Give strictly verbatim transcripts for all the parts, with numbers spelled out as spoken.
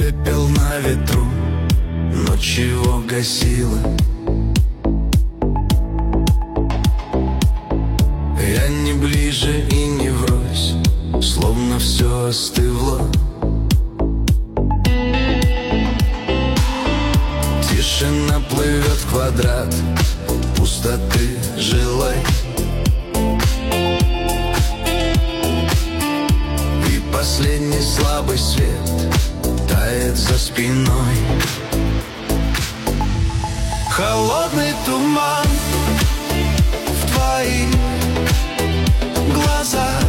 пепел на ветру, ночь его гасила. Я не ближе и не врозь, словно все остыло. Тишина плывет в квадрат пустоты жилой, и последний слабый свет тает за спиной. Холодный туман в твоих глазах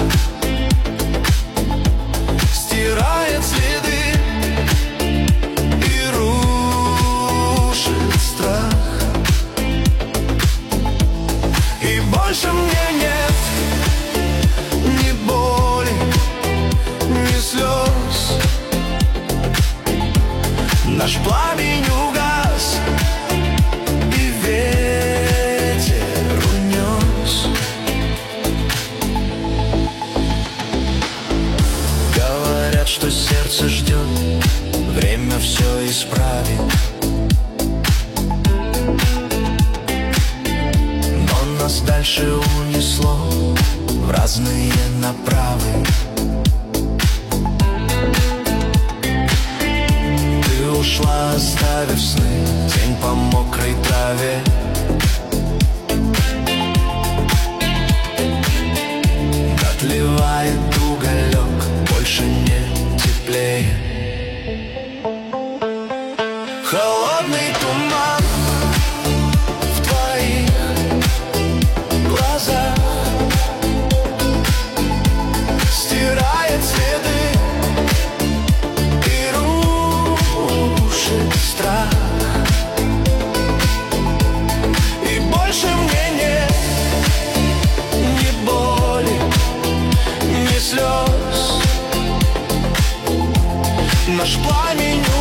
стирает следы и рушит страх. И больше мне нет ни боли, ни слез. Наш пламень угас, и ветер унес. Говорят, что сердце ждет, время все исправит. Но нас дальше унесло в разные направы. Ты ушла, оставив сны, тень по мокрой траве. Отливает уголек, больше не теплее. Холодный туман в твоих глазах стирает следы и рушит страх. И больше мне нет ни боли, ни слез. Наш пламень